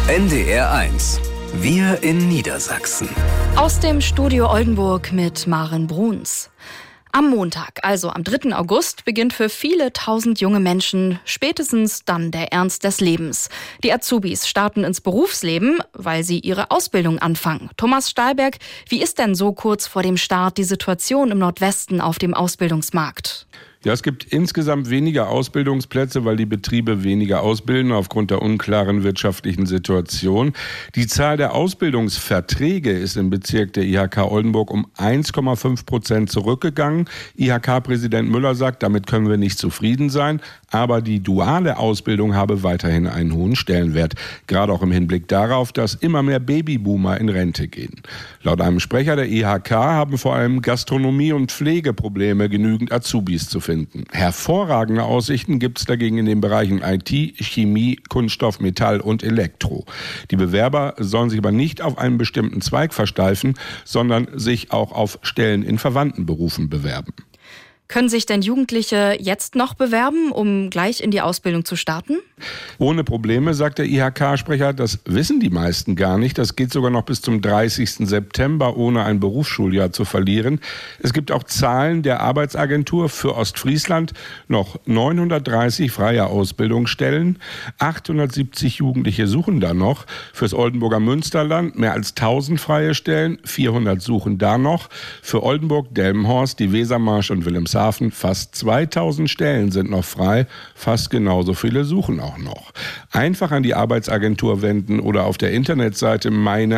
NDR 1. Wir in Niedersachsen. Aus dem Studio Oldenburg mit Maren Bruns. Am Montag, also am 3. August, beginnt für viele tausend junge Menschen spätestens dann der Ernst des Lebens. Die Azubis starten ins Berufsleben, weil sie ihre Ausbildung anfangen. Thomas Stahlberg, wie ist denn so kurz vor dem Start die Situation im Nordwesten auf dem Ausbildungsmarkt? Ja, es gibt insgesamt weniger Ausbildungsplätze, weil die Betriebe weniger ausbilden aufgrund der unklaren wirtschaftlichen Situation. Die Zahl der Ausbildungsverträge ist im Bezirk der IHK Oldenburg um 1,5% zurückgegangen. IHK-Präsident Müller sagt, damit können wir nicht zufrieden sein, aber die duale Ausbildung habe weiterhin einen hohen Stellenwert. Gerade auch im Hinblick darauf, dass immer mehr Babyboomer in Rente gehen. Laut einem Sprecher der IHK haben vor allem Gastronomie- und Pflegeprobleme genügend Azubis zu finden. Hervorragende Aussichten gibt es dagegen in den Bereichen IT, Chemie, Kunststoff, Metall und Elektro. Die Bewerber sollen sich aber nicht auf einen bestimmten Zweig versteifen, sondern sich auch auf Stellen in verwandten Berufen bewerben. Können sich denn Jugendliche jetzt noch bewerben, um gleich in die Ausbildung zu starten? Ohne Probleme, sagt der IHK-Sprecher, das wissen die meisten gar nicht. Das geht sogar noch bis zum 30. September, ohne ein Berufsschuljahr zu verlieren. Es gibt auch Zahlen der Arbeitsagentur für Ostfriesland, noch 930 freie Ausbildungsstellen. 870 Jugendliche suchen da noch. Fürs Oldenburger Münsterland mehr als 1000 freie Stellen, 400 suchen da noch. Für Oldenburg, Delmenhorst, die Wesermarsch und Wilhelmshaven fast 2000 Stellen sind noch frei, fast genauso viele suchen auch noch. Einfach an die Arbeitsagentur wenden oder auf der Internetseite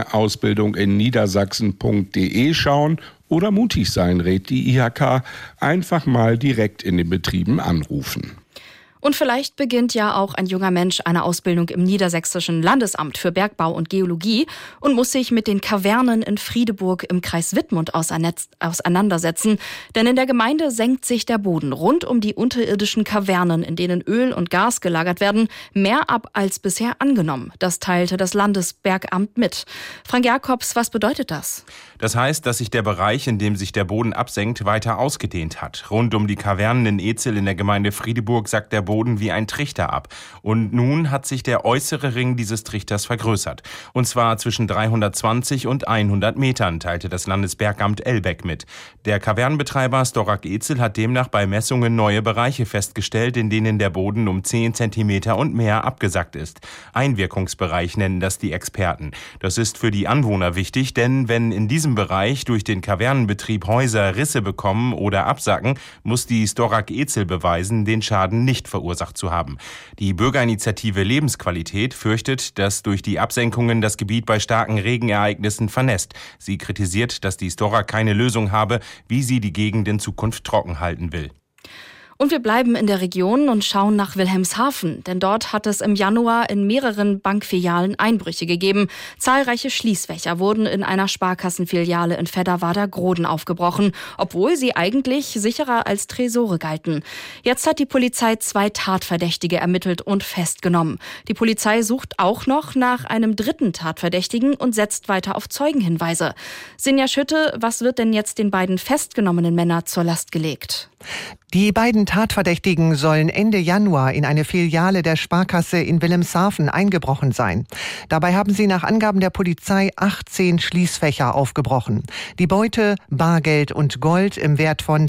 meineausbildunginniedersachsen.de schauen oder mutig sein, rät die IHK, einfach mal direkt in den Betrieben anrufen. Und vielleicht beginnt ja auch ein junger Mensch eine Ausbildung im Niedersächsischen Landesamt für Bergbau und Geologie und muss sich mit den Kavernen in Friedeburg im Kreis Wittmund auseinandersetzen. Denn in der Gemeinde senkt sich der Boden rund um die unterirdischen Kavernen, in denen Öl und Gas gelagert werden, mehr ab als bisher angenommen. Das teilte das Landesbergamt mit. Frank Jakobs, was bedeutet das? Das heißt, dass sich der Bereich, in dem sich der Boden absenkt, weiter ausgedehnt hat. Rund um die Kavernen in Ezel in der Gemeinde Friedeburg sackt der Boden wie ein Trichter ab. Und nun hat sich der äußere Ring dieses Trichters vergrößert. Und zwar zwischen 320 und 100 Metern, teilte das Landesbergamt Elbeck mit. Der Kavernenbetreiber Storak Ezel hat demnach bei Messungen neue Bereiche festgestellt, in denen der Boden um 10 Zentimeter und mehr abgesackt ist. Einwirkungsbereich nennen das die Experten. Das ist für die Anwohner wichtig, denn wenn in diesem Bereich durch den Kavernenbetrieb Häuser Risse bekommen oder absacken, muss die Storak Ezel beweisen, den Schaden nicht verursacht zu haben. Die Bürgerinitiative Lebensqualität fürchtet, dass durch die Absenkungen das Gebiet bei starken Regenereignissen vernässt. Sie kritisiert, dass die Storak keine Lösung habe, wie sie die Gegend in Zukunft trocken halten will. Und wir bleiben in der Region und schauen nach Wilhelmshaven, denn dort hat es im Januar in mehreren Bankfilialen Einbrüche gegeben. Zahlreiche Schließfächer wurden in einer Sparkassenfiliale in Fedderwader-Groden aufgebrochen, obwohl sie eigentlich sicherer als Tresore galten. Jetzt hat die Polizei 2 Tatverdächtige ermittelt und festgenommen. Die Polizei sucht auch noch nach einem 3. Tatverdächtigen und setzt weiter auf Zeugenhinweise. Sinja Schütte, was wird denn jetzt den beiden festgenommenen Männern zur Last gelegt? Die beiden Tatverdächtigen sollen Ende Januar in eine Filiale der Sparkasse in Wilhelmshaven eingebrochen sein. Dabei haben sie nach Angaben der Polizei 18 Schließfächer aufgebrochen. Die Beute Bargeld und Gold im Wert von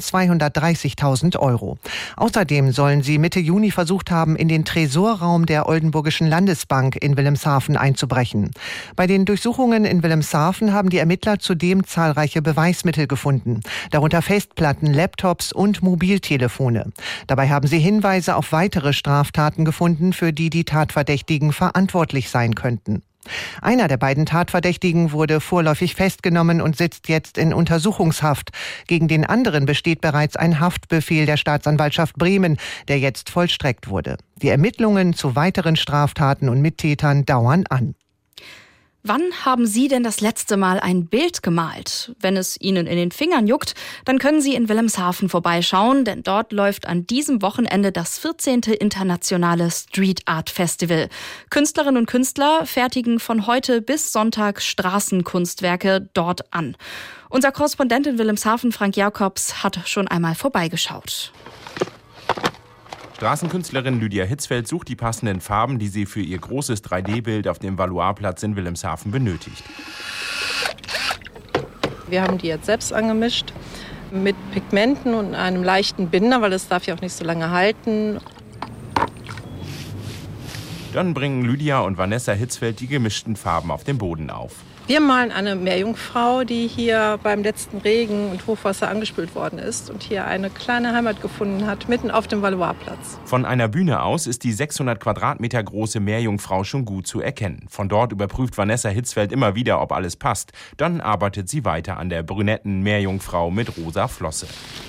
230.000 €. Außerdem sollen sie Mitte Juni versucht haben, in den Tresorraum der Oldenburgischen Landesbank in Wilhelmshaven einzubrechen. Bei den Durchsuchungen in Wilhelmshaven haben die Ermittler zudem zahlreiche Beweismittel gefunden, darunter Festplatten, Laptops und Mobiltelefone. Dabei haben sie Hinweise auf weitere Straftaten gefunden, für die die Tatverdächtigen verantwortlich sein könnten. Einer der beiden Tatverdächtigen wurde vorläufig festgenommen und sitzt jetzt in Untersuchungshaft. Gegen den anderen besteht bereits ein Haftbefehl der Staatsanwaltschaft Bremen, der jetzt vollstreckt wurde. Die Ermittlungen zu weiteren Straftaten und Mittätern dauern an. Wann haben Sie denn das letzte Mal ein Bild gemalt? Wenn es Ihnen in den Fingern juckt, dann können Sie in Wilhelmshaven vorbeischauen, denn dort läuft an diesem Wochenende das 14. Internationale Street Art Festival. Künstlerinnen und Künstler fertigen von heute bis Sonntag Straßenkunstwerke dort an. Unser Korrespondent in Wilhelmshaven, Frank Jakobs, hat schon einmal vorbeigeschaut. Straßenkünstlerin Lydia Hitzfeld sucht die passenden Farben, die sie für ihr großes 3D-Bild auf dem Valois-Platz in Wilhelmshaven benötigt. Wir haben die jetzt selbst angemischt mit Pigmenten und einem leichten Binder, weil das darf ja auch nicht so lange halten. Dann bringen Lydia und Vanessa Hitzfeld die gemischten Farben auf dem Boden auf. Wir malen eine Meerjungfrau, die hier beim letzten Regen und Hochwasser angespült worden ist und hier eine kleine Heimat gefunden hat, mitten auf dem Valois-Platz. Von einer Bühne aus ist die 600 Quadratmeter große Meerjungfrau schon gut zu erkennen. Von dort überprüft Vanessa Hitzfeld immer wieder, ob alles passt. Dann arbeitet sie weiter an der brünetten Meerjungfrau mit rosa Flosse.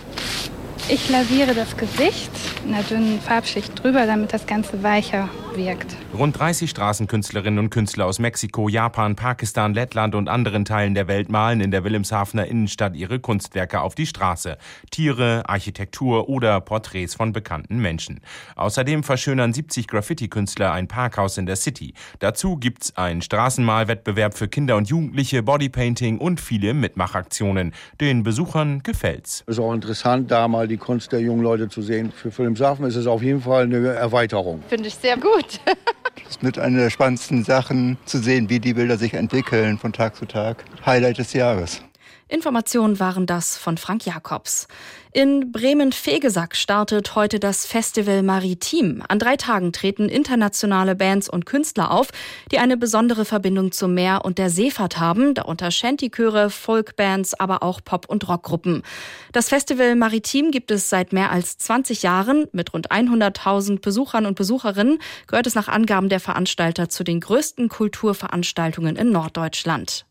Ich lasiere das Gesicht in einer dünnen Farbschicht drüber, damit das Ganze weicher wirkt. Rund 30 Straßenkünstlerinnen und Künstler aus Mexiko, Japan, Pakistan, Lettland und anderen Teilen der Welt malen in der Wilhelmshavener Innenstadt ihre Kunstwerke auf die Straße. Tiere, Architektur oder Porträts von bekannten Menschen. Außerdem verschönern 70 Graffiti-Künstler ein Parkhaus in der City. Dazu gibt's einen Straßenmalwettbewerb für Kinder und Jugendliche, Bodypainting und viele Mitmachaktionen. Den Besuchern gefällt's. Es ist auch interessant, da mal die Kunst der jungen Leute zu sehen. Für Wilhelmshaven ist es auf jeden Fall eine Erweiterung. Finde ich sehr gut. Das ist mit einer der spannendsten Sachen zu sehen, wie die Bilder sich entwickeln von Tag zu Tag. Highlight des Jahres. Informationen waren das von Frank Jakobs. In Bremen-Vegesack startet heute das Festival Maritim. An 3 Tagen treten internationale Bands und Künstler auf, die eine besondere Verbindung zum Meer und der Seefahrt haben, darunter Shanty-Chöre, Folkbands, aber auch Pop- und Rockgruppen. Das Festival Maritim gibt es seit mehr als 20 Jahren. Mit rund 100.000 Besuchern und Besucherinnen gehört es nach Angaben der Veranstalter zu den größten Kulturveranstaltungen in Norddeutschland.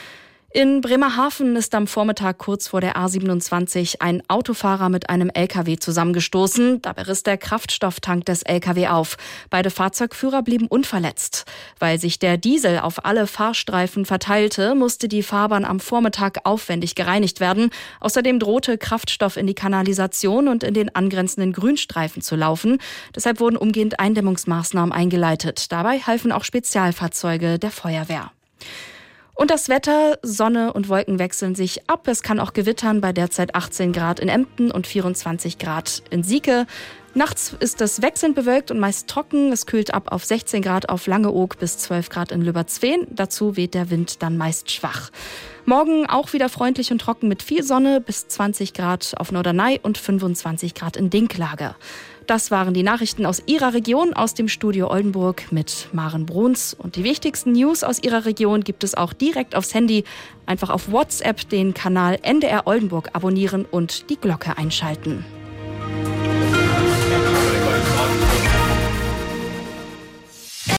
In Bremerhaven ist am Vormittag kurz vor der A27 ein Autofahrer mit einem LKW zusammengestoßen. Dabei riss der Kraftstofftank des LKW auf. Beide Fahrzeugführer blieben unverletzt. Weil sich der Diesel auf alle Fahrstreifen verteilte, musste die Fahrbahn am Vormittag aufwendig gereinigt werden. Außerdem drohte Kraftstoff in die Kanalisation und in den angrenzenden Grünstreifen zu laufen. Deshalb wurden umgehend Eindämmungsmaßnahmen eingeleitet. Dabei halfen auch Spezialfahrzeuge der Feuerwehr. Und das Wetter, Sonne und Wolken wechseln sich ab. Es kann auch gewittern bei derzeit 18 Grad in Emden und 24 Grad in Sieke. Nachts ist es wechselnd bewölkt und meist trocken. Es kühlt ab auf 16 Grad auf Langeoog bis 12 Grad in Lübberzween. Dazu weht der Wind dann meist schwach. Morgen auch wieder freundlich und trocken mit viel Sonne bis 20 Grad auf Norderney und 25 Grad in Dinklage. Das waren die Nachrichten aus Ihrer Region, aus dem Studio Oldenburg mit Maren Bruns. Und die wichtigsten News aus Ihrer Region gibt es auch direkt aufs Handy. Einfach auf WhatsApp den Kanal NDR Oldenburg abonnieren und die Glocke einschalten.